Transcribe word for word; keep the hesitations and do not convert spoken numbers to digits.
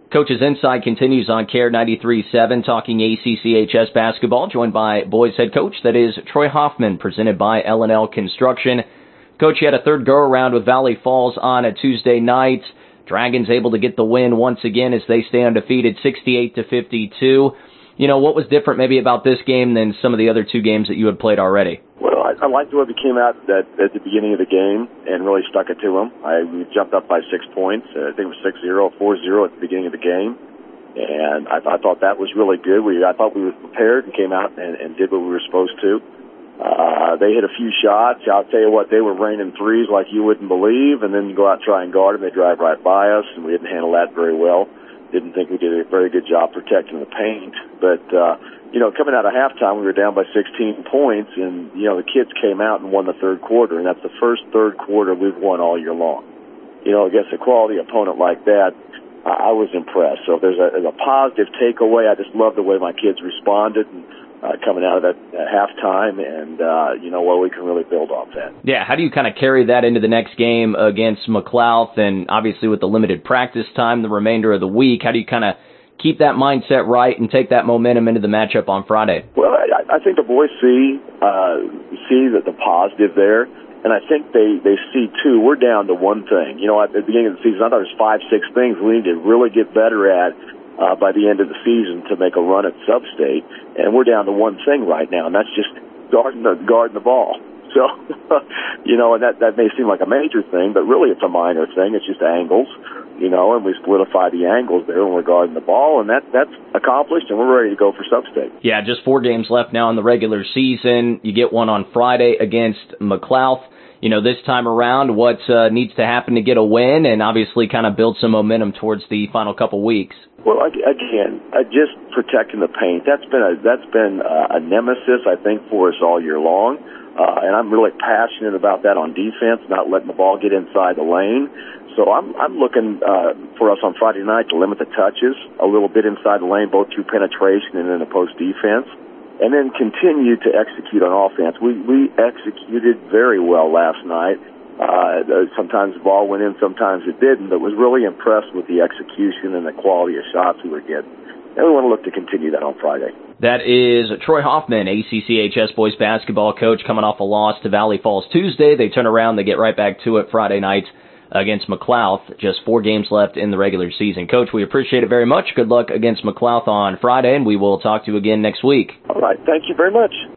Coach's Insight continues on C A R E ninety-three point seven, talking A C C H S basketball, joined by boys head coach, that is Troy Hoffman, presented by L and L Construction. Coach, you had a third go-around with Valley Falls on a Tuesday night. Dragons able to get the win once again as they stay undefeated, sixty-eight to fifty-two. You know, what was different maybe about this game than some of the other two games that you had played already? Well, I, I liked the way we came out at, at the beginning of the game and really stuck it to them. I, we jumped up by six points. Uh, I think it was six zero, four zero at the beginning of the game. And I, I thought that was really good. We, I thought we were prepared and came out and, and did what we were supposed to. Uh, they hit a few shots. I'll tell you what, they were raining threes like you wouldn't believe. And then you go out and try and guard them. They drive right by us, and we didn't handle that very well. Didn't think we did a very good job protecting the paint. But, uh, you know, coming out of halftime, we were down by sixteen points, and, you know, the kids came out and won the third quarter, and that's the first third quarter we've won all year long. You know, against a quality opponent like that, I was impressed. So if there's a, there's a positive takeaway, I just love the way my kids responded and, uh, coming out of that at halftime, and, uh, you know, well, we can really build off that. Yeah, how do you kind of carry that into the next game against McLouth, and obviously with the limited practice time the remainder of the week, how do you kind of keep that mindset right and take that momentum into the matchup on Friday? Well, I, I think the boys see, uh, see that the positive there. And I think they, they see, too, we're down to one thing. You know, at the beginning of the season, I thought there was five, six things we need to really get better at uh, by the end of the season to make a run at Sub-State. And we're down to one thing right now, and that's just guarding the, guarding the ball. So, you know, and that, that may seem like a major thing, but really it's a minor thing. It's just angles, you know, and we solidify the angles there when we're guarding the ball, and that that's accomplished, and we're ready to go for Sub-State. Yeah, just four games left now in the regular season. You get one on Friday against McLouth. You know, this time around, what uh, needs to happen to get a win and obviously kind of build some momentum towards the final couple weeks? Well, again, uh, just protecting the paint. That's been a, that's been a, a nemesis, I think, for us all year long. Uh, and I'm really passionate about that on defense, not letting the ball get inside the lane. So I'm, I'm looking uh, for us on Friday night to limit the touches a little bit inside the lane, both through penetration and in the post defense, and then continue to execute on offense. We, we executed very well last night. Uh, sometimes the ball went in, sometimes it didn't, but was really impressed with the execution and the quality of shots we were getting. And we want to look to continue that on Friday. That is Troy Hoffman, A C C H S boys basketball coach, coming off a loss to Valley Falls Tuesday. They turn around, they get right back to it Friday night against McLouth. Just four games left in the regular season. Coach, we appreciate it very much. Good luck against McLouth on Friday, and we will talk to you again next week. All right. Thank you very much.